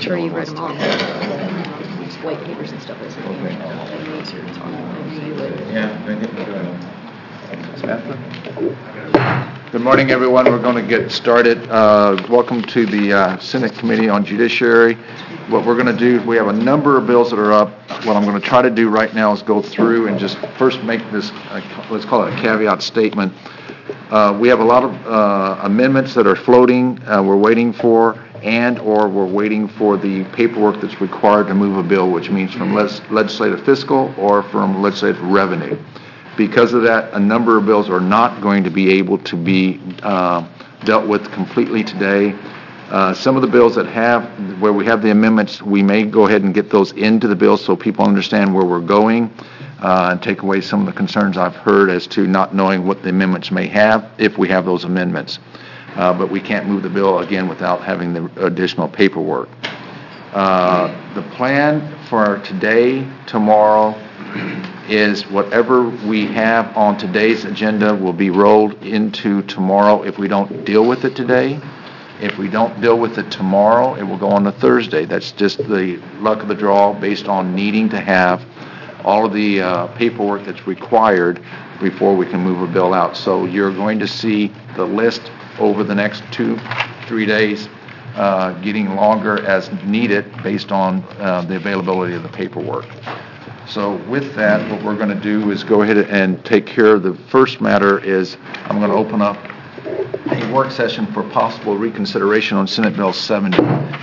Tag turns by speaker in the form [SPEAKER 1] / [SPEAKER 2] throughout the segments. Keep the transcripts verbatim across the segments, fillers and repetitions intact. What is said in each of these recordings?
[SPEAKER 1] sure you read them all. These white papers and stuff isn't here.
[SPEAKER 2] Yeah, I think we're doing. Good morning, everyone. We're going to get started. Uh, welcome to the uh, Senate Committee on Judiciary. What we're going to do, we have a number of bills that are up. What I'm going to try to do right now is go through and just first make this, uh, let's call it a caveat statement. Uh, we have a lot of uh, amendments that are floating, uh, we're waiting for, and or we're waiting for the paperwork that's required to move a bill, which means from les- legislative fiscal or from legislative revenue. Because of that, a number of bills are not going to be able to be uh, dealt with completely today. Uh, some of the bills that have, where we have the amendments, we may go ahead and get those into the bill so people understand where we're going uh, and take away some of the concerns I've heard as to not knowing what the amendments may have if we have those amendments. Uh, but we can't move the bill again without having the additional paperwork. Uh, the plan for today, tomorrow, is whatever we have on today's agenda will be rolled into tomorrow if we don't deal with it today. If we don't deal with it tomorrow, it will go on to Thursday. That's just the luck of the draw based on needing to have all of the uh, paperwork that's required before we can move a bill out. So you're going to see the list over the next two, three days uh, getting longer as needed based on uh, the availability of the paperwork. So with that, what we're going to do is go ahead and take care of the first matter is I'm going to open up a work session for possible reconsideration on Senate Bill seventy.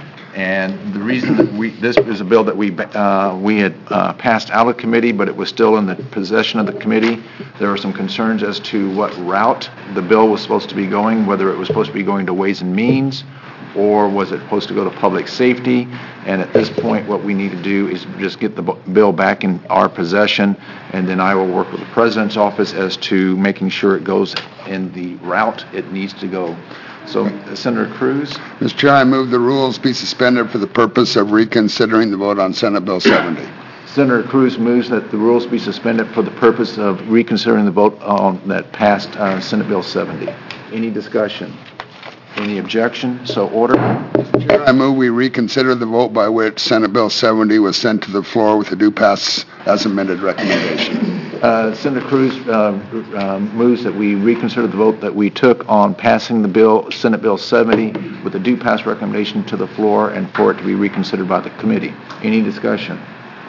[SPEAKER 2] And the reason that we, this is a bill that we uh, we had uh, passed out of committee, but it was still in the possession of the committee. There were some concerns as to what route the bill was supposed to be going, whether it was supposed to be going to Ways and Means, or was it supposed to go to public safety? And at this point, what we need to do is just get the bill back in our possession, and then I will work with the President's office as to making sure it goes in the route it needs to go. So, uh, Senator Cruz?
[SPEAKER 3] Mister Chair, I move the rules be suspended for the purpose of reconsidering the vote on Senate Bill seventy.
[SPEAKER 2] Senator Cruz moves that the rules be suspended for the purpose of reconsidering the vote on that passed uh, Senate Bill seventy. Any discussion? Any objection? So ordered.
[SPEAKER 3] Mister Chair, I move we reconsider the vote by which Senate Bill seventy was sent to the floor with a due pass as amended recommendation.
[SPEAKER 2] Uh, Senator Cruz uh, uh, moves that we reconsider the vote that we took on passing the bill, Senate Bill seventy, with a due pass recommendation to the floor and for it to be reconsidered by the committee. Any discussion?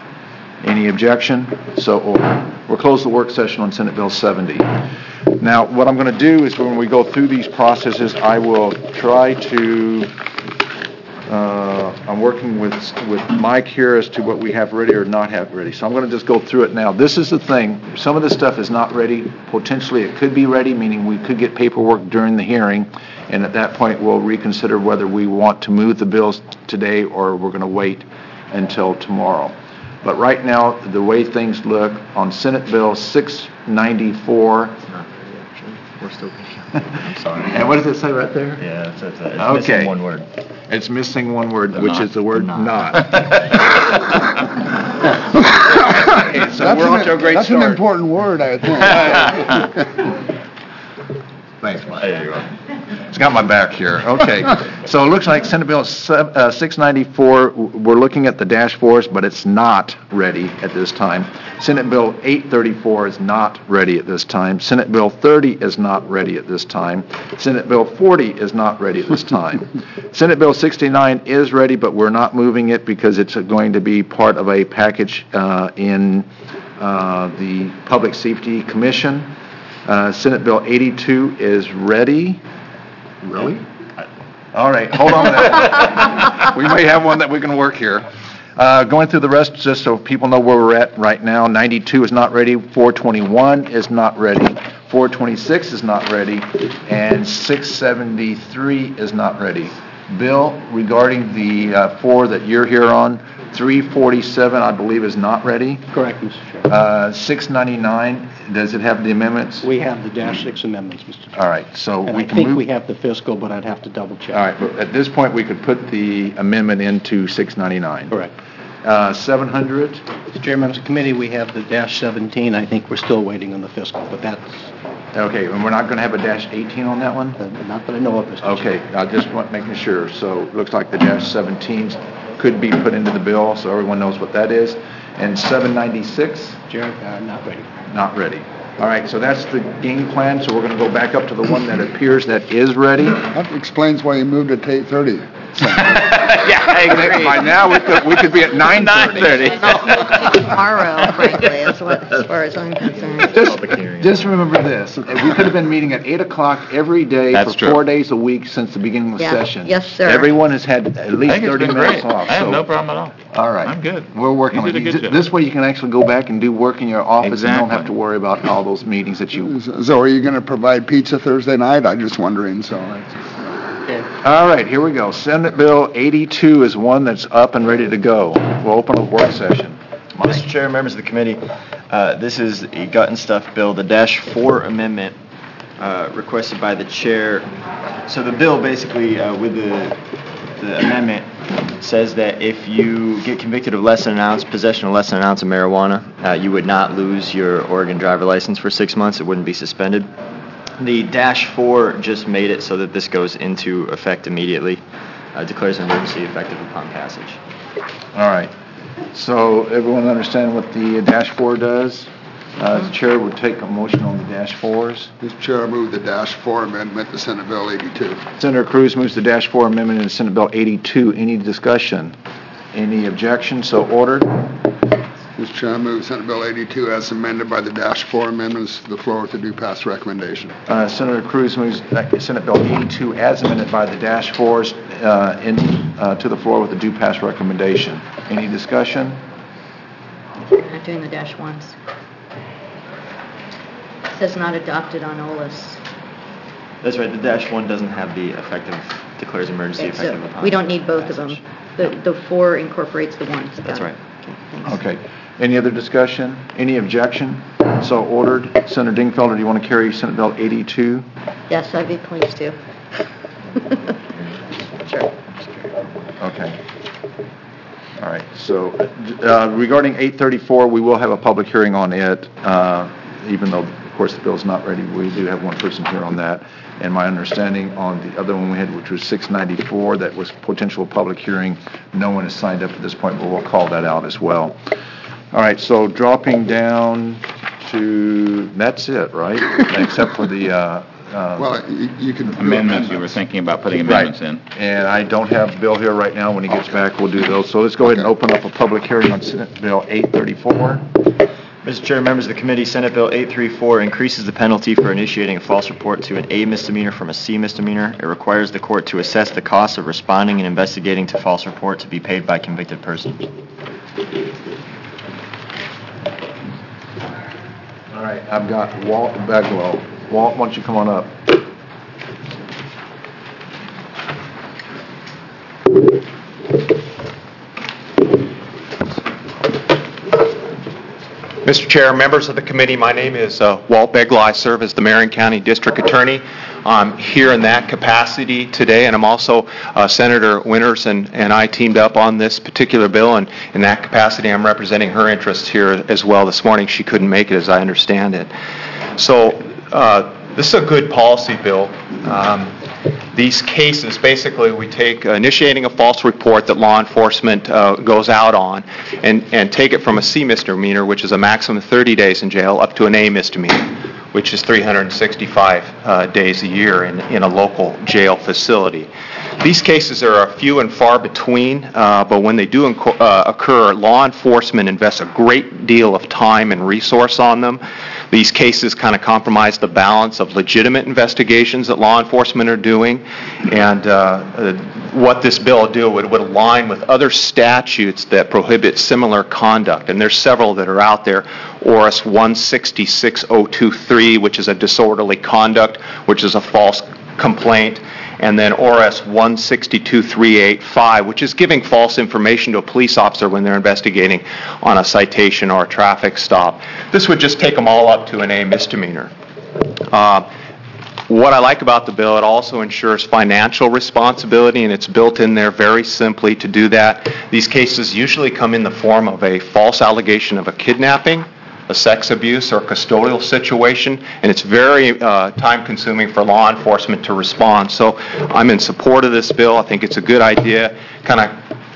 [SPEAKER 2] Any objection? So ordered. We'll close the work session on Senate Bill seventy. Now, what I'm going to do is when we go through these processes, I will try to, uh, I'm working with with Mike here as to what we have ready or not have ready. So I'm going to just go through it now. This is the thing. Some of this stuff is not ready. Potentially it could be ready, meaning we could get paperwork during the hearing, and at that point we'll reconsider whether we want to move the bills today or we're going to wait until tomorrow. But right now, the way things look on Senate Bill six ninety-four.
[SPEAKER 4] It's not ready, actually. We're still thinking. I'm sorry.
[SPEAKER 2] And what does it say right there?
[SPEAKER 4] Yeah, it's, it's, it's
[SPEAKER 2] Okay.
[SPEAKER 4] missing one word.
[SPEAKER 2] It's missing one word,
[SPEAKER 4] The
[SPEAKER 2] which
[SPEAKER 4] not.
[SPEAKER 2] is the word
[SPEAKER 4] The
[SPEAKER 2] not.
[SPEAKER 4] not.
[SPEAKER 2] Okay, so we're off to a great
[SPEAKER 3] That's
[SPEAKER 2] start.
[SPEAKER 3] an important word, I think.
[SPEAKER 2] Thanks, Mike.
[SPEAKER 4] There you go.
[SPEAKER 2] It's got my back here. Okay. So it looks like Senate Bill six ninety-four, we're looking at the dash fours, but it's not ready at this time. Senate Bill eight thirty-four is not ready at this time. Senate Bill thirty is not ready at this time. Senate Bill forty is not ready at this time. Senate Bill sixty-nine is ready, but we're not moving it because it's going to be part of a package uh, in uh, the Public Safety Commission. Uh, Senate Bill eighty-two is ready. Really? All right, hold on a minute. We may have one that we can work here. Uh, going through the rest, just so people know where we're at right now, ninety-two is not ready, four twenty-one is not ready, four twenty-six is not ready, and six seventy-three is not ready. Bill, regarding the uh, four that you're here on, three forty-seven, I believe, is not ready.
[SPEAKER 5] Correct, Mister Chairman.
[SPEAKER 2] Uh, six ninety-nine, does it have the amendments?
[SPEAKER 5] We have the dash six amendments, Mister Chairman.
[SPEAKER 2] All right, so
[SPEAKER 5] And
[SPEAKER 2] we
[SPEAKER 5] I
[SPEAKER 2] can
[SPEAKER 5] think
[SPEAKER 2] move.
[SPEAKER 5] we have the fiscal, but I'd have to double check.
[SPEAKER 2] All right, but at this point, we could put the amendment into six ninety-nine.
[SPEAKER 5] Correct.
[SPEAKER 2] Uh, seven hundred,
[SPEAKER 5] Mister Chairman, as a committee, we have the dash seventeen. I think we're still waiting on the fiscal, but that's
[SPEAKER 2] okay, and we're not going to have a dash eighteen on that one?
[SPEAKER 5] uh, not that I know of, Mister
[SPEAKER 2] Okay, I just want making sure. So it looks like the dash seventeens. could be put into the bill, so everyone knows what that is. And seven ninety-six,
[SPEAKER 5] Jared, uh, not ready.
[SPEAKER 2] not ready. All right, so that's the game plan, so we're going to go back up to the one that appears that is ready.
[SPEAKER 3] That explains why you moved it to eight thirty.
[SPEAKER 2] Yeah, I agree. By now, we could, we could be at nine thirty.
[SPEAKER 1] Tomorrow, frankly, as what- as far as I'm concerned.
[SPEAKER 2] Just,
[SPEAKER 4] Public hearing.
[SPEAKER 2] just remember this, we could have been meeting at eight o'clock every day
[SPEAKER 4] That's
[SPEAKER 2] for
[SPEAKER 4] true.
[SPEAKER 2] four days a week since the beginning of the
[SPEAKER 1] Yeah.
[SPEAKER 2] session.
[SPEAKER 1] Yes, sir.
[SPEAKER 2] Everyone has had at
[SPEAKER 4] I
[SPEAKER 2] least
[SPEAKER 4] think it's
[SPEAKER 2] thirty
[SPEAKER 4] been
[SPEAKER 2] minutes
[SPEAKER 4] great.
[SPEAKER 2] off.
[SPEAKER 4] I have
[SPEAKER 2] so-
[SPEAKER 4] no problem at all.
[SPEAKER 2] All right.
[SPEAKER 4] I'm good.
[SPEAKER 2] We're working
[SPEAKER 4] You
[SPEAKER 2] on
[SPEAKER 4] did a
[SPEAKER 2] it.
[SPEAKER 4] good job.
[SPEAKER 2] This way you can actually go back and do work in your office and don't have
[SPEAKER 4] Exactly.
[SPEAKER 2] to worry about all those meetings that you...
[SPEAKER 3] So are you going to provide pizza Thursday night? I'm just wondering, so.
[SPEAKER 5] Okay.
[SPEAKER 2] All right, here we go. Senate Bill eighty-two is one that's up and ready to go. We'll open a work session.
[SPEAKER 6] Mister Chair, members of the committee, uh, this is a gut and stuff bill, the dash four amendment uh, requested by the chair. So the bill basically, uh, with the, the amendment, says that if you get convicted of less than an ounce, possession of less than an ounce of marijuana, uh, you would not lose your Oregon driver license for six months. It wouldn't be suspended. The dash four just made it so that this goes into effect immediately, uh, declares an emergency effective upon passage.
[SPEAKER 2] All right. So everyone understand what the dash four does? Uh, The chair would take a motion on the dash fours.
[SPEAKER 3] Mister Chair, I move the dash four amendment to Senate Bill eighty-two.
[SPEAKER 2] Senator Cruz moves the dash four amendment in Senate Bill eighty-two. Any discussion? Any objection? So ordered.
[SPEAKER 3] Mister Chair, I move Senate Bill eighty-two as amended by the dash four amendments to the floor with a due pass recommendation.
[SPEAKER 2] Uh, Senator Cruz moves uh, Senate Bill eighty-two as amended by the dash fours uh, in, uh, to the floor with a due pass recommendation. Any discussion?
[SPEAKER 1] We're not doing the dash ones. It says not adopted on O L A S.
[SPEAKER 6] That's right, the dash one doesn't have the effective, declares emergency
[SPEAKER 1] Okay, so
[SPEAKER 6] effective upon.
[SPEAKER 1] we don't need both of them.
[SPEAKER 6] passage.
[SPEAKER 1] The, the four incorporates the ones. Got
[SPEAKER 6] That's
[SPEAKER 1] it.
[SPEAKER 6] right.
[SPEAKER 1] Okay, thanks.
[SPEAKER 2] Okay. Any other discussion? Any objection? So ordered. Senator Dingfelder, do you want to carry Senate Bill eighty-two?
[SPEAKER 1] Yes, I'd be pleased to. Sure.
[SPEAKER 2] Okay. All right. So uh, regarding eight thirty-four, we will have a public hearing on it, uh, even though, of course, the bill's not ready. We do have one person here on that. And my understanding on the other one we had, which was six ninety-four, that was potential public hearing, no one has signed up at this point, but we'll call that out as well. All right, so dropping down to, that's it, right? Except for the, uh, uh,
[SPEAKER 3] Well, you you can do
[SPEAKER 4] Amendments, you were thinking about putting amendments in.
[SPEAKER 2] and I don't have Bill here right now. When he gets back, we'll do those. So let's go ahead and open up a public hearing on Senate Bill eight thirty-four.
[SPEAKER 6] Mister Chair, members of the committee, Senate Bill eight thirty-four increases the penalty for initiating a false report to an A misdemeanor from a C misdemeanor. It requires the court to assess the cost of responding and investigating to false report to be paid by convicted persons.
[SPEAKER 2] All right, I've got Walt Beglow. Walt, why don't you come on up?
[SPEAKER 7] Mister Chair, members of the committee, my name is uh, Walt Beglow. I serve as the Marion County District Attorney. I'm here in that capacity today, and I'm also uh, Senator Winters and, and I teamed up on this particular bill, and in that capacity I'm representing her interests here as well this morning. She couldn't make it, as I understand it. So uh, this is a good policy bill. Um, These cases, basically, we take uh, initiating a false report that law enforcement uh, goes out on and, and take it from a C misdemeanor, which is a maximum of thirty days in jail, up to an A misdemeanor, which is three hundred sixty-five uh, days a year in, in a local jail facility. These cases are few and far between, uh, but when they do inco- uh, occur, law enforcement invests a great deal of time and resource on them. These cases kind of compromise the balance of legitimate investigations that law enforcement are doing, and uh, uh, what this bill would do, it would align with other statutes that prohibit similar conduct, and there's several that are out there. O R S one sixty-six oh twenty-three, which is a disorderly conduct, which is a false complaint, and then O R S one sixty-two three eighty-five, which is giving false information to a police officer when they're investigating on a citation or a traffic stop. This would just take them all up to an A misdemeanor. Uh, What I like about the bill, it also ensures financial responsibility, and it's built in there very simply to do that. These cases usually come in the form of a false allegation of a kidnapping, a sex abuse, or a custodial situation, and it's very uh, time-consuming for law enforcement to respond. So I'm in support of this bill. I think it's a good idea. Kind of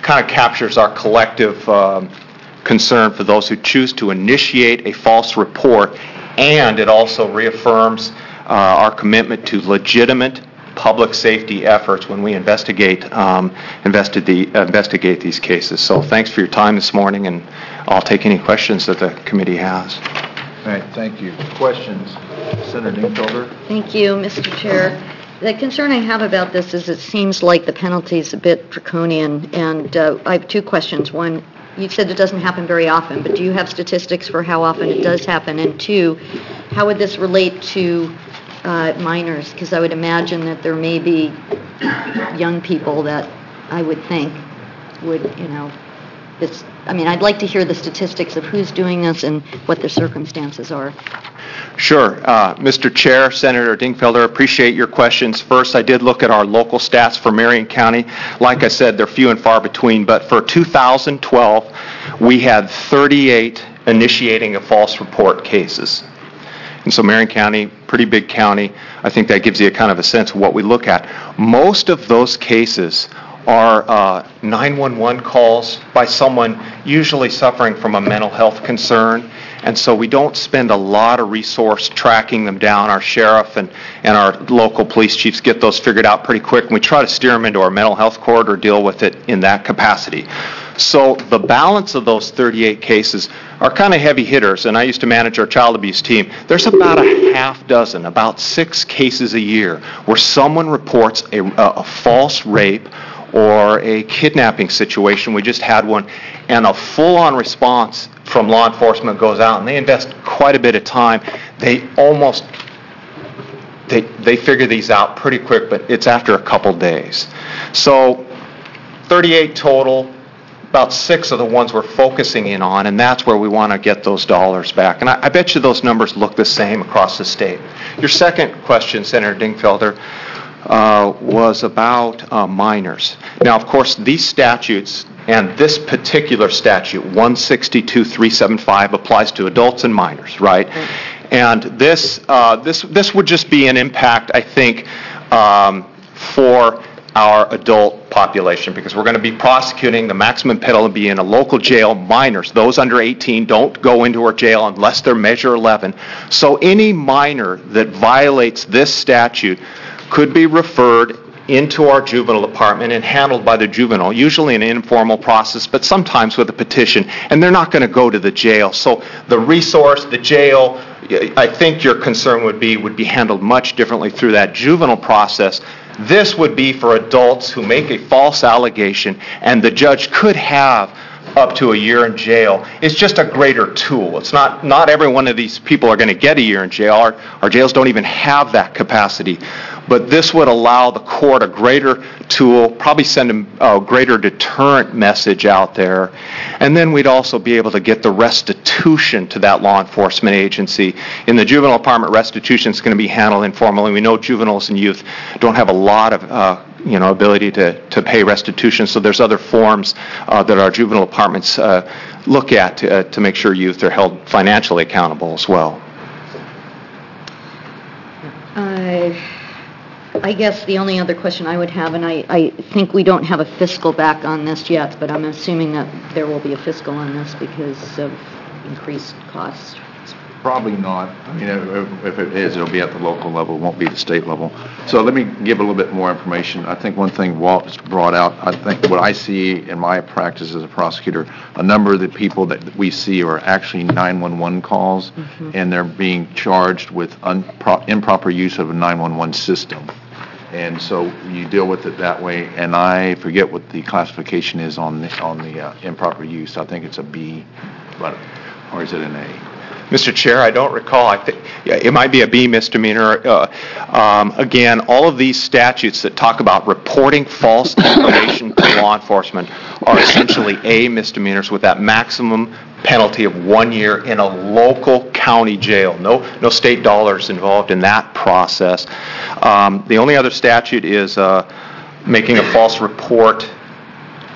[SPEAKER 7] kind of captures our collective um, concern for those who choose to initiate a false report, and it also reaffirms uh, our commitment to legitimate public safety efforts when we investigate um, investigate, investigate these cases. So thanks for your time this morning, and I'll take any questions that the committee has.
[SPEAKER 2] All right, thank you. Questions? Senator Dingfelder?
[SPEAKER 1] Thank you, Mister Chair. The concern I have about this is it seems like the penalty is a bit draconian, and uh, I have two questions. One, you said it doesn't happen very often, but do you have statistics for how often it does happen? And two, how would this relate to uh, minors? Because I would imagine that there may be young people that I would think would, you know, this. I mean, I'd like to hear the statistics of who's doing this and what the circumstances are.
[SPEAKER 7] Sure. Uh, Mister Chair, Senator Dingfelder, appreciate your questions. First, I did look at our local stats for Marion County. Like I said, they're few and far between, but for two thousand twelve, we had thirty-eight initiating a false report cases. And so Marion County, pretty big county, I think that gives you a kind of a sense of what we look at. Most of those cases are uh, nine one one calls by someone usually suffering from a mental health concern. And so we don't spend a lot of resource tracking them down. Our sheriff and, and our local police chiefs get those figured out pretty quick, and we try to steer them into our mental health court or deal with it in that capacity. So the balance of those thirty-eight cases are kind of heavy hitters, and I used to manage our child abuse team. There's about a half dozen, about six cases a year where someone reports a, a, a false rape or a kidnapping situation. We just had one, and a full-on response from law enforcement goes out, and they invest quite a bit of time. They almost, they, they figure these out pretty quick, but it's after a couple days. So thirty-eight total, about six of the ones we're focusing in on, and that's where we want to get those dollars back. And I, I bet you those numbers look the same across the state. Your second question, Senator Dingfelder, uh, was about uh, minors. Now, of course, these statutes, and this particular statute, one sixty-two three seventy-five, applies to adults and minors, right? And this uh, this this would just be an impact, I think, um, for our adult population, because we're going to be prosecuting the maximum penalty in a local jail. Minors, those under eighteen, don't go into our jail unless they're Measure eleven. So any minor that violates this statute could be referred into our juvenile department and handled by the juvenile, usually in an informal process, but sometimes with a petition, and they're not going to go to the jail. So the resource, the jail, I think your concern would be, would be handled much differently through that juvenile process. This would be for adults who make a false allegation, and the judge could have up to a year in jail. It's just a greater tool. It's not, not every one of these people are going to get a year in jail. Our, our jails don't even have that capacity. But this would allow the court a greater tool, probably send a greater deterrent message out there. And then we'd also be able to get the restitution to that law enforcement agency. In the juvenile department, restitution is going to be handled informally. We know juveniles and youth don't have a lot of uh, you know, ability to, to pay restitution, so there's other forms uh, that our juvenile departments uh, look at to, uh, to make sure youth are held financially accountable as well.
[SPEAKER 1] Uh, I guess the only other question I would have, and I, I think we don't have a fiscal back on this yet, but I'm assuming that there will be a fiscal on this because of increased costs.
[SPEAKER 2] Probably not. I mean, if if it is, it'll be at the local level, it won't be the state level. So let me give a little bit more information. I think one thing Walt's brought out, I think what I see in my practice as a prosecutor, a number of the people that we see are actually nine one one calls, mm-hmm. and they're being charged with unpro- improper use of a nine one one system. And so you deal with it that way, and I forget what the classification is on the, on the uh, improper use. I think it's a B, but, or is it an A?
[SPEAKER 7] Mister Chair, I don't recall. I think yeah, it might be a B misdemeanor. Uh, um, again, all of these statutes that talk about reporting false information to law enforcement are essentially A misdemeanors with that maximum penalty of one year in a local county jail. No, no state dollars involved in that process. Um, the only other statute is uh, making a false report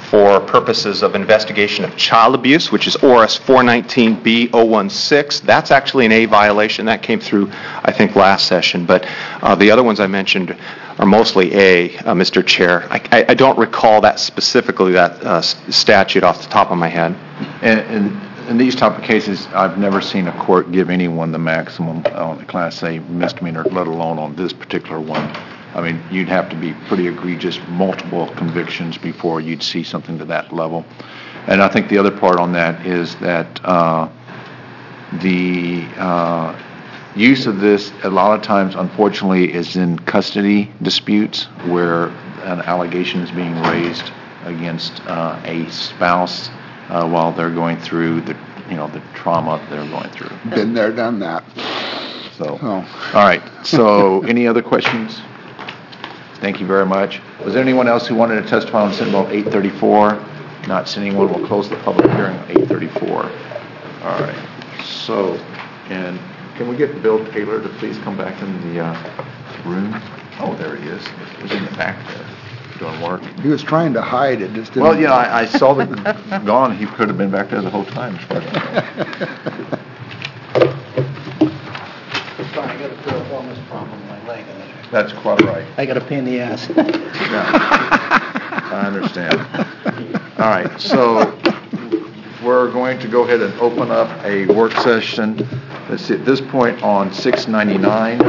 [SPEAKER 7] for purposes of investigation of child abuse, which is O R S four nineteen B zero one six. That's actually an A violation. That came through, I think, last session. But uh, the other ones I mentioned are mostly A, uh, Mister Chair. I, I, I don't recall that specifically, that uh, statute off the top of my head.
[SPEAKER 2] And, and in these type of cases, I've never seen a court give anyone the maximum on a Class A misdemeanor, let alone on this particular one. I mean, you'd have to be pretty egregious, multiple convictions before you'd see something to that level. And I think the other part on that is that uh, the uh, use of this, a lot of times, unfortunately, is in custody disputes where an allegation is being raised against uh, a spouse uh, while they're going through the, you know, the trauma they're going through.
[SPEAKER 3] Been there, done that.
[SPEAKER 2] So,
[SPEAKER 3] Oh.
[SPEAKER 2] all right. So, any other questions? Thank you very much. Was there anyone else who wanted to testify on Senate Bill eight thirty-four? Not seeing anyone, we'll close the public hearing on eight thirty-four. All right. So, and can we get Bill Taylor to please come back in the uh, room? Oh, there he is. He's in the back there doing work.
[SPEAKER 3] He was trying to hide it, just didn't.
[SPEAKER 2] Well, yeah, I, I saw the gone. He could have been back there the whole time.
[SPEAKER 5] Sorry, I got a performance problem with my leg.
[SPEAKER 2] That's quite right.
[SPEAKER 5] I got a pain in the ass.
[SPEAKER 2] Yeah, I understand. All right, so we're going to go ahead and open up a work session. Let's see, at this point on six ninety-nine.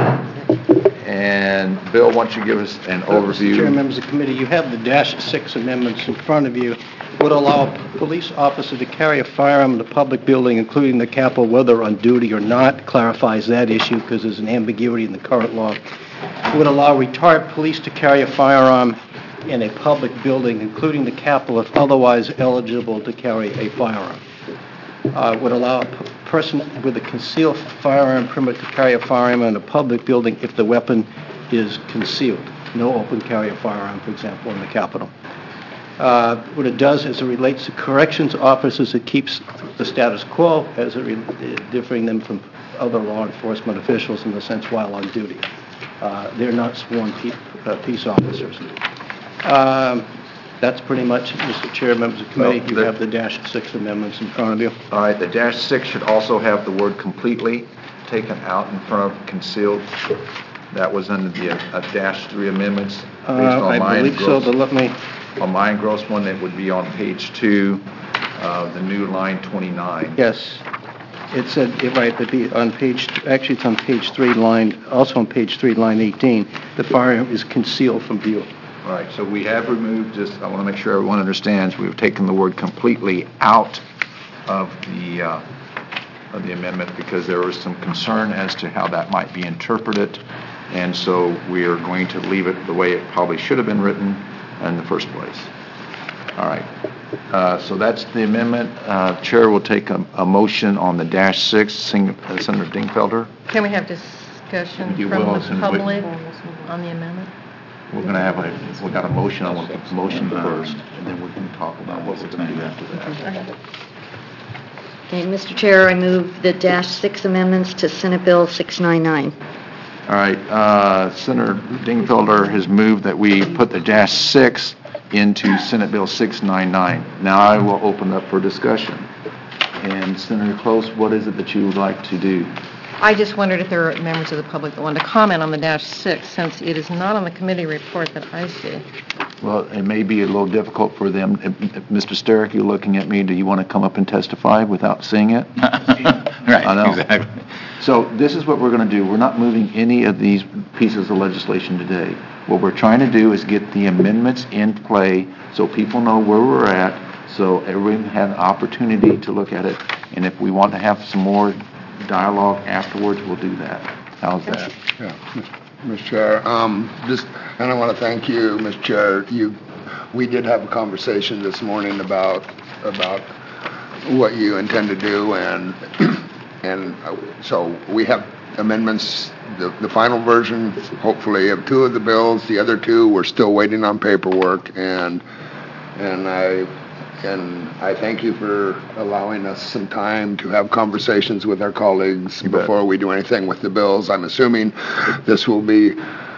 [SPEAKER 2] And Bill, why don't you give us an overview?
[SPEAKER 5] Mister Chair, members of the committee, you have the dash six amendments in front of you. Would allow a police officer to carry a firearm in a public building, including the Capitol, whether on duty or not. Clarifies that issue because there's an ambiguity in the current law. Would allow retired police to carry a firearm in a public building, including the Capitol, if otherwise eligible to carry a firearm. Uh, would allow a p- person with a concealed firearm permit to carry a firearm in a public building if the weapon is concealed. No open carry of firearm, for example, in the Capitol. Uh, what it does is it relates to corrections officers. It keeps the status quo as it re- differing them from other law enforcement officials in the sense while on duty. Uh, they're not sworn pe- uh, peace officers. Um, that's pretty much, Mister Chair, members of the committee.
[SPEAKER 2] Well,
[SPEAKER 5] you
[SPEAKER 2] the-
[SPEAKER 5] have the dash six amendments in front of you.
[SPEAKER 2] All right, the dash six should also have the word completely taken out in front of concealed. That was under the uh, dash three amendments. Based
[SPEAKER 5] Uh,
[SPEAKER 2] on
[SPEAKER 5] I
[SPEAKER 2] my
[SPEAKER 5] believe so,
[SPEAKER 2] engrossed-
[SPEAKER 5] but let me,
[SPEAKER 2] On my engrossed one, it would be on page two, uh, the new line twenty-nine.
[SPEAKER 5] yes, it said, it- right, it'd be on page, actually it's on page three, line, also on page three, line eighteen, the firearm is concealed from view.
[SPEAKER 2] All right, so we have removed, just, I want to make sure everyone understands, we've taken the word completely out of the, uh, of the amendment because there was some concern as to how that might be interpreted, and so we are going to leave it the way it probably should have been written in the first place. All right, uh, so that's the amendment. Uh, Chair will take a, a motion on the dash six, Sing- uh, Senator Dingfelder.
[SPEAKER 8] Can we have discussion
[SPEAKER 2] You
[SPEAKER 8] from
[SPEAKER 2] will,
[SPEAKER 8] the
[SPEAKER 2] since we-
[SPEAKER 8] public on the amendment?
[SPEAKER 2] We're going to have a, we got a motion, I want the motion first, and then we can talk about what we're going to do after that.
[SPEAKER 1] Okay, Mister Chair, I move the dash six amendments to Senate Bill six ninety-nine.
[SPEAKER 2] All right, uh, Senator Dingfelder has moved that we put the dash six into Senate Bill six ninety-nine. Now I will open up for discussion. And Senator Close, what is it that you would like to do?
[SPEAKER 8] I just wondered if there are members of the public that wanted to comment on the dash six, since it is not on the committee report that I see.
[SPEAKER 2] Well, it may be a little difficult for them. If- if- Mister Sterrick, you're looking at me. Do you want to come up and testify without seeing it?
[SPEAKER 4] Right,
[SPEAKER 2] I know.
[SPEAKER 4] exactly.
[SPEAKER 2] So this is what we're going to do. We're not moving any of these pieces of legislation today. What we're trying to do is get the amendments in play so people know where we're at, so everyone has an opportunity to look at it. And if we want to have some more dialogue afterwards, we'll do that. How's that?
[SPEAKER 3] Yeah, Mister Chair, um, just, and I want to thank you, Mister Chair. You, we did have a conversation this morning about, about what you intend to do, and, and uh, so we have amendments, the, the final version, hopefully, of two of the bills. The other two, we're still waiting on paperwork, and, and I, and I thank you for allowing us some time to have conversations with our colleagues
[SPEAKER 2] You bet.
[SPEAKER 3] before we do anything with the bills. I'm assuming this will be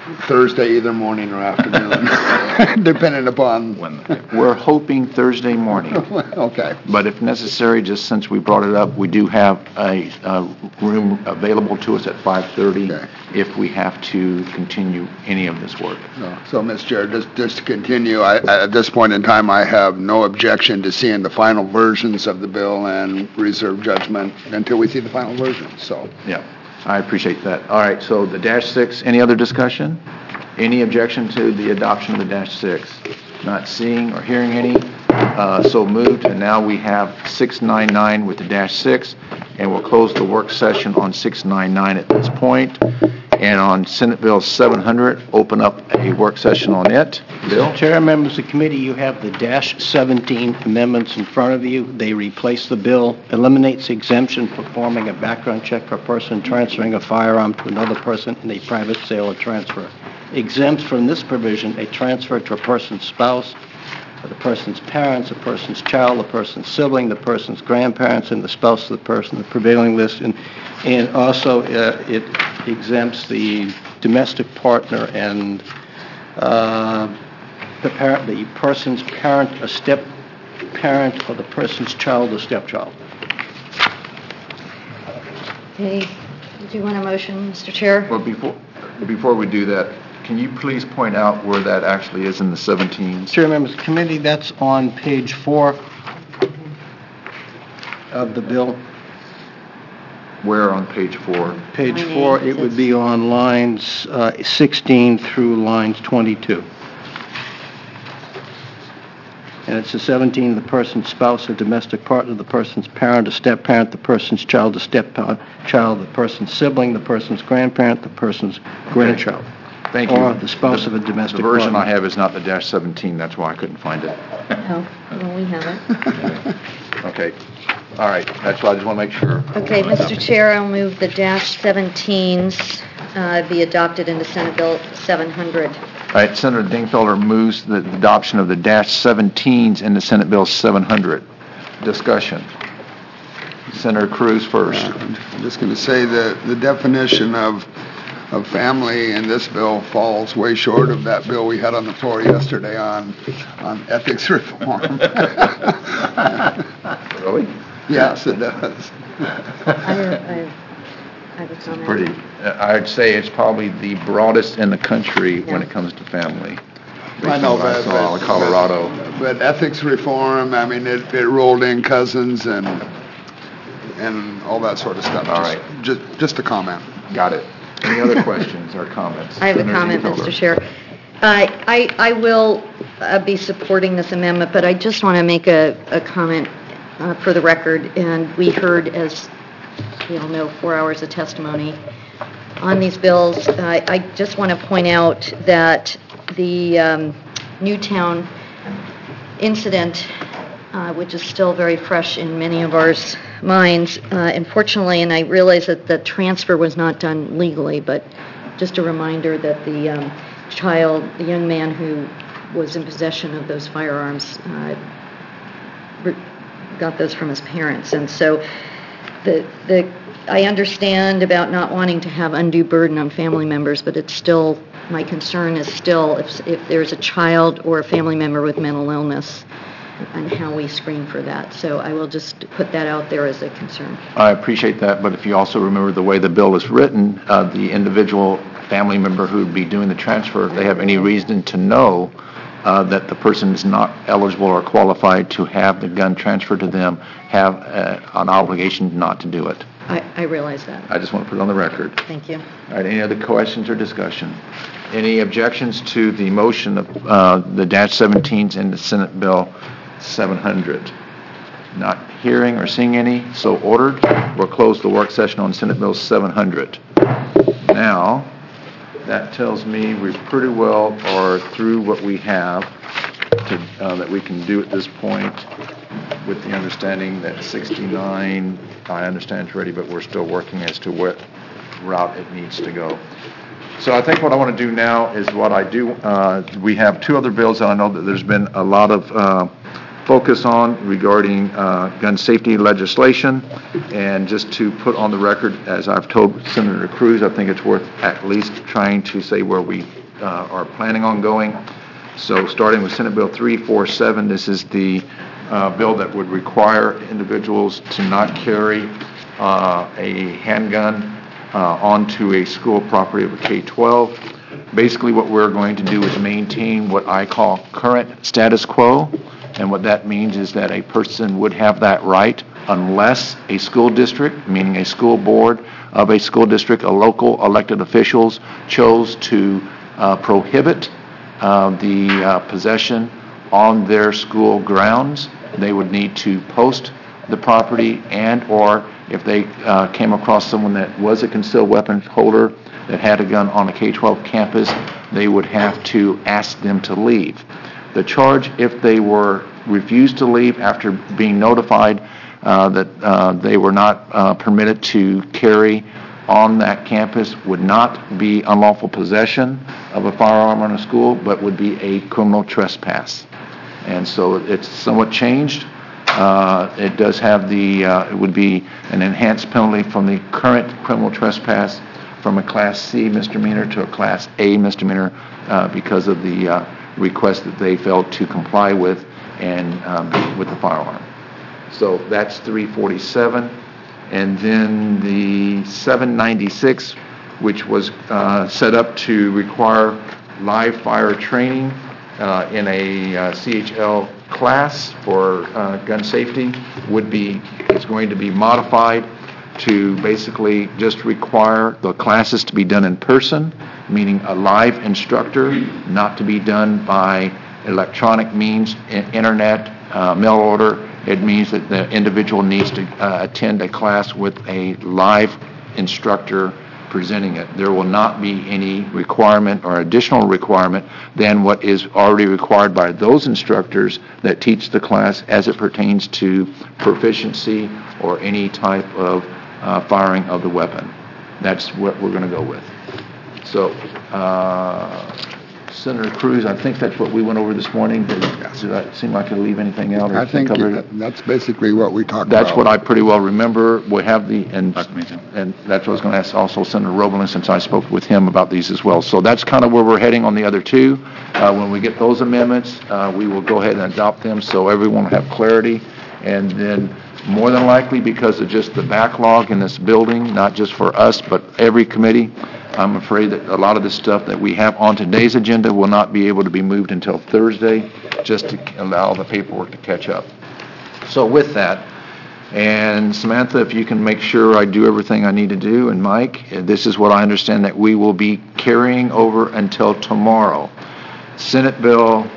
[SPEAKER 3] Thursday, either morning or afternoon, depending upon,
[SPEAKER 2] We're hoping Thursday morning.
[SPEAKER 3] okay.
[SPEAKER 2] But if necessary, just since we brought it up, we do have a, a room available to us at five thirty
[SPEAKER 3] Okay.
[SPEAKER 2] if we have to continue any of this work.
[SPEAKER 3] No. So, Mister Chair, just, just to continue, I, at this point in time, I have no objection to seeing the final versions of the bill and reserve judgment until we see the final version, so.
[SPEAKER 2] Yeah, I appreciate that. All right, so the dash six, any other discussion? Any objection to the adoption of the dash six? Not seeing or hearing any, uh, so moved, and now we have six ninety-nine with the dash six, and we'll close the work session on six ninety-nine at this point. And on Senate Bill seven hundred, open up a work session on it. Bill?
[SPEAKER 5] Chair, members of the committee, you have the dash seventeen amendments in front of you. They replace the bill, eliminates exemption performing a background check for a person transferring a firearm to another person in a private sale or transfer. Exempts from this provision a transfer to a person's spouse, or the person's parents, a person's child, a person's sibling, the person's grandparents, and the spouse of the person, the prevailing list. And, and also, uh, it exempts the domestic partner and uh, the parent, the person's parent, a step-parent, or the person's child or stepchild.
[SPEAKER 1] Okay, do you want a motion, Mister Chair?
[SPEAKER 2] Well, before, before we do that, can you please point out where that actually is in the seventeens?
[SPEAKER 5] Chair, members of the committee, that's on page four of the bill.
[SPEAKER 2] Where on page four?
[SPEAKER 5] Page
[SPEAKER 1] Line
[SPEAKER 5] four,
[SPEAKER 1] eight,
[SPEAKER 5] it
[SPEAKER 1] it
[SPEAKER 5] would
[SPEAKER 1] says-
[SPEAKER 5] be on lines uh, sixteen through lines twenty-two. And it's the seventeen, the person's spouse or domestic partner, the person's parent, a step-parent, the person's child, a step-child, the person's sibling, the person's grandparent, the person's grandchild.
[SPEAKER 2] Thank you.
[SPEAKER 5] Or the spouse of a domestic
[SPEAKER 2] The version I
[SPEAKER 5] partner.
[SPEAKER 2] have is not the dash seventeen, that's why I couldn't find it.
[SPEAKER 1] Oh, well, we have it.
[SPEAKER 2] Okay, all right, that's why I just want to make sure.
[SPEAKER 1] Okay, Mister Chair, I'll move the dash seventeens uh, be adopted into Senate Bill seven hundred.
[SPEAKER 2] All right, Senator Dingfelder moves the adoption of the dash seventeens into Senate Bill seven hundred. Discussion. Senator Cruz first.
[SPEAKER 3] I'm just going to say that the definition of, of family in this bill falls way short of that bill we had on the floor yesterday on, on ethics reform.
[SPEAKER 2] Really?
[SPEAKER 3] Yes, it does.
[SPEAKER 1] I have, I have- I have a comment.
[SPEAKER 2] Pretty, uh, I'd say it's probably the broadest in the country when
[SPEAKER 1] Yeah.
[SPEAKER 2] it comes to family.
[SPEAKER 3] I know,
[SPEAKER 2] Based on what I
[SPEAKER 3] but-
[SPEAKER 2] saw in
[SPEAKER 3] but-
[SPEAKER 2] Colorado.
[SPEAKER 3] But ethics reform, I mean, it, it rolled in cousins and, and all that sort of stuff.
[SPEAKER 2] All
[SPEAKER 3] Just-
[SPEAKER 2] right.
[SPEAKER 3] Just, just a comment.
[SPEAKER 2] Got it. Any other questions or comments?
[SPEAKER 1] I have a
[SPEAKER 2] Senator
[SPEAKER 1] comment,
[SPEAKER 2] Dingfelder.
[SPEAKER 1] Mister Chair. I, I I will uh, be supporting this amendment, but I just want to make a, a comment uh, for the record. And we heard, as we all know, four hours of testimony on these bills. I, I just want to point out that the um, Newtown incident, uh, which is still very fresh in many of our s- minds, uh, unfortunately, and I realize that the transfer was not done legally, but just a reminder that the um, child, the young man who was in possession of those firearms, uh, re- got those from his parents. And so the the I understand about not wanting to have undue burden on family members, but it's still, my concern is still if if there's a child or a family member with mental illness and how we screen for that. So I will just put that out there as a concern.
[SPEAKER 2] I appreciate that, but if you also remember the way the bill is written, uh, the individual family member who would be doing the transfer, if they have any reason to know uh, that the person is not eligible or qualified to have the gun transferred to them, have uh, an obligation not to do it.
[SPEAKER 1] I, I realize that.
[SPEAKER 2] I just want to put it on the record.
[SPEAKER 1] Thank you.
[SPEAKER 2] All right, any other questions or discussion? Any objections to the motion of uh, the dash seventeens in the Senate Bill seven hundred? Not hearing or seeing any, so ordered. We'll close the work session on Senate Bill seven hundred. Now, that tells me we pretty well are through what we have to, uh, that we can do at this point, with the understanding that sixty-nine, I understand it's ready, but we're still working as to what route it needs to go. So I think what I want to do now is what I do, uh, we have two other bills, and I know that there's been a lot of uh, focus on regarding uh, gun safety legislation. And just to put on the record, as I've told Senator Cruz, I think it's worth at least trying to say where we uh, are planning on going. So starting with Senate Bill three forty-seven, this is the uh, bill that would require individuals to not carry uh, a handgun uh, onto a school property of a K twelve. Basically, what we're going to do is maintain what I call current status quo, and what that means is that a person would have that right unless a school district, meaning a school board of a school district, a local elected officials, chose to uh, prohibit uh, the uh, possession on their school grounds. They would need to post the property, and or if they uh, came across someone that was a concealed weapon holder that had a gun on a K twelve campus, they would have to ask them to leave. The charge, if they were refused to leave after being notified uh, that uh, they were not uh, permitted to carry on that campus, would not be unlawful possession of a firearm on a school, but would be a criminal trespass. And so it's somewhat changed. Uh, it does have the, uh, it would be an enhanced penalty from the current criminal trespass from a Class C misdemeanor to a Class A misdemeanor uh, because of the uh, request that they failed to comply with and um, with the firearm. So that's three forty-seven. And then the seven ninety-six, which was uh, set up to require live fire training uh, in a uh, C H L class for uh, gun safety, would be, is going to be modified to basically just require the classes to be done in person, meaning a live instructor, not to be done by electronic means, internet, uh, mail order. It means that the individual needs to uh, attend a class with a live instructor presenting it. There will not be any requirement or additional requirement than what is already required by those instructors that teach the class as it pertains to proficiency or any type of uh, firing of the weapon. That's what we're going to go with. So, uh, Senator Cruz, I think that's what we went over this morning. Did, did I seem like I leave anything out? Or
[SPEAKER 3] I think
[SPEAKER 2] covered
[SPEAKER 3] that, that's basically what we talked
[SPEAKER 2] That's
[SPEAKER 3] about.
[SPEAKER 2] what I pretty well remember. We have the, and,
[SPEAKER 4] Talk to me, Tim.
[SPEAKER 2] and that's what I was going to ask also Senator Roebelin, since I spoke with him about these as well. So that's kind of where we're heading on the other two. Uh, when we get those amendments, uh, we will go ahead and adopt them so everyone will have clarity. And then more than likely, because of just the backlog in this building, not just for us, but every committee, I'm afraid that a lot of the stuff that we have on today's agenda will not be able to be moved until Thursday, just to allow the paperwork to catch up. So with that, and Samantha, if you can make sure I do everything I need to do, and Mike, this is what I understand that we will be carrying over until tomorrow. Senate Bill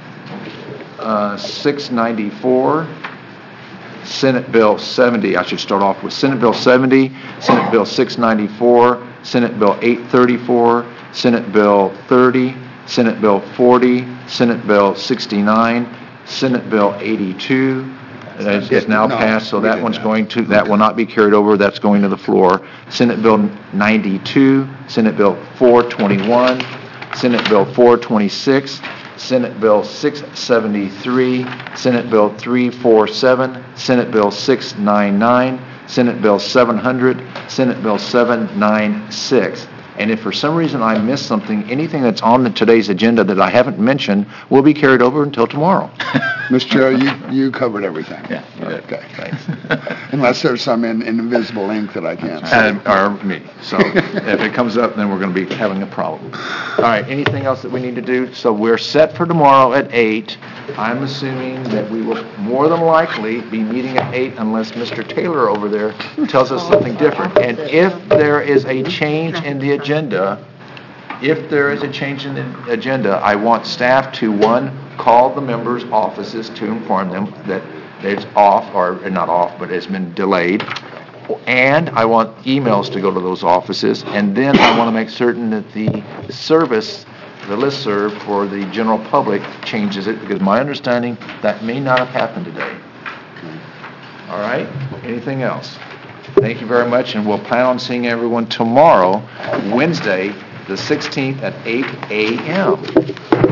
[SPEAKER 2] uh, six ninety-four, Senate Bill seventy, I should start off with Senate Bill seventy, Senate Bill six ninety-four, Senate Bill eight thirty-four, Senate Bill thirty, Senate Bill forty, Senate Bill sixty-nine, Senate Bill eighty-two is is now
[SPEAKER 3] No,
[SPEAKER 2] passed, so
[SPEAKER 3] we
[SPEAKER 2] that
[SPEAKER 3] did
[SPEAKER 2] one's
[SPEAKER 3] that.
[SPEAKER 2] going to, that will not be carried over, that's going to the floor. Senate Bill ninety-two, Senate Bill four twenty-one, Senate Bill four twenty-six, Senate Bill six seventy-three, Senate Bill three forty-seven, Senate Bill six ninety-nine, Senate Bill seven hundred, Senate Bill seven ninety-six. And if for some reason I missed something, anything that's on the, today's agenda that I haven't mentioned will be carried over until tomorrow.
[SPEAKER 3] Mister Chair, you, you covered everything.
[SPEAKER 4] Yeah, you did.
[SPEAKER 3] Okay.
[SPEAKER 2] Thanks.
[SPEAKER 3] Unless there's some in, in invisible ink that I can't see.
[SPEAKER 2] And, or me. So if it comes up, then we're going to be having a problem. All right, anything else that we need to do? So we're set for tomorrow at eight. I'm assuming that we will more than likely be meeting at eight unless Mister Taylor over there tells us something different. And if there is a change in the agenda, if there is a change in the agenda, I want staff to, one, call the members' offices to inform them that it's off, or not off, but it's been delayed. And I want emails to go to those offices. And then I want to make certain that the service, the listserv for the general public changes it, because my understanding that may not have happened today. All right? Anything else? Thank you very much, and we'll plan on seeing everyone tomorrow, Wednesday, the sixteenth at eight a.m.